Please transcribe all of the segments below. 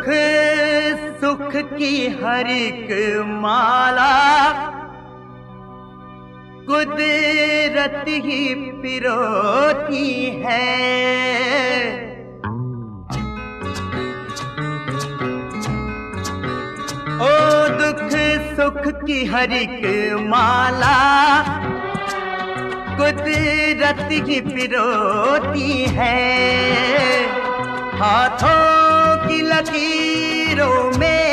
सुख की हर एक माला कुदरत ही पिरोती है। ओ दुख सुख की हर एक माला कुदरत ही पिरोती है। हाथों की लकीरों में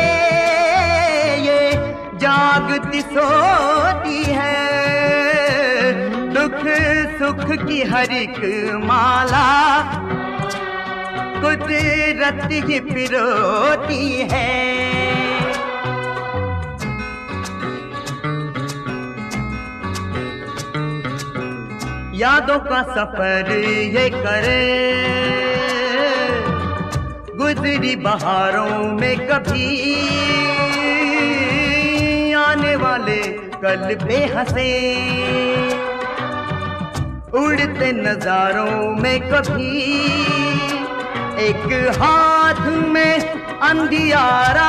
ये जागती सोती है। दुख सुख की हर एक माला कुदरत ही पिरोती है। यादों का सफर ये करे गुजरी बहारों में कभी आने वाले कल पे हंसे उड़ते नजारों में कभी एक हाथ में अंधियारा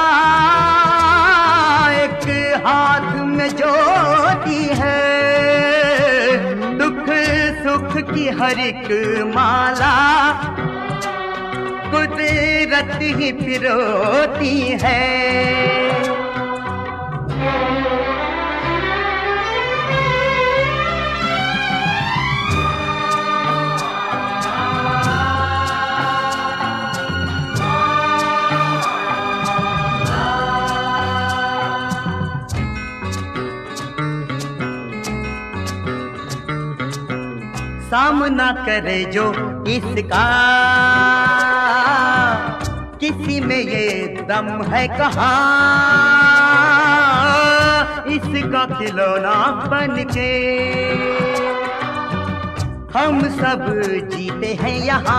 एक हाथ में ज्योति है। दुख सुख की हर एक माला कुदरत ही पिरोती है। सामना करे जो इसका किसी में ये दम है कहाँ। इसका खिलौना बन के हम सब जीते हैं यहाँ।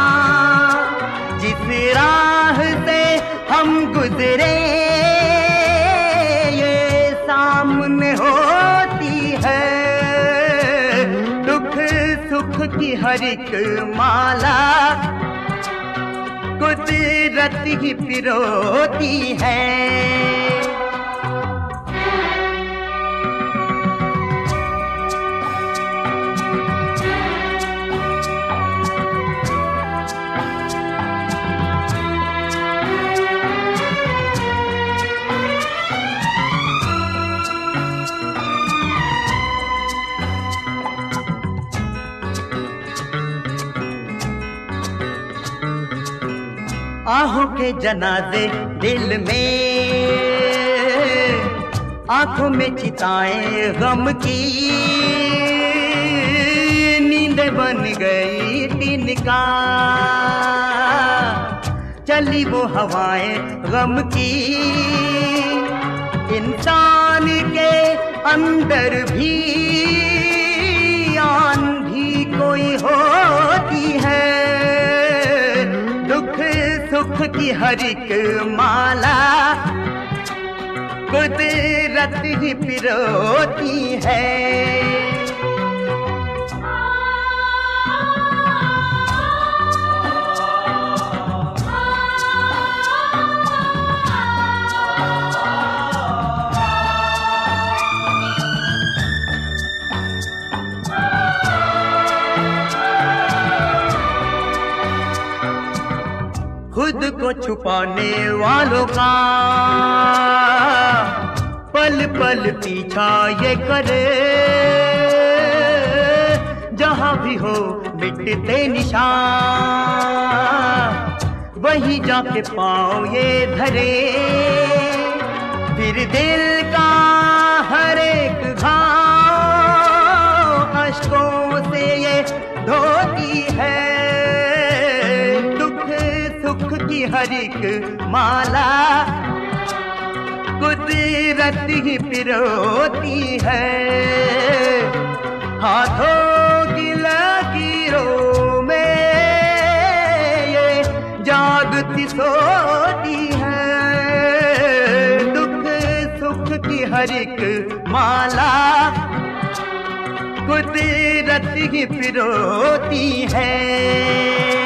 जिस राह से हम गुजरे ये सामने होती है। सुख की हर एक माला कुदरत ही पिरोती है। आहों के जनाजे दिल में आंखों में चिताएं गम की नींद बन गई दिन का। चली वो हवाएं गम की इंसान के अंदर भी आंधी कोई होती है। सुख की हर एक माला कुदरत ही पिरोती है। खुद को छुपाने वालों का पल पल पीछा ये करे। जहां भी हो मिटते निशान वहीं जाके पाँव ये धरे। फिर दिल का हर एक घाव अश्कों से ये धोती है। सुख की हर एक माला कुदरत ही पिरोती है। हाथों की लकीरों में ये जागती सोती है। दुख सुख की हर एक माला कुदरत ही पिरोती है।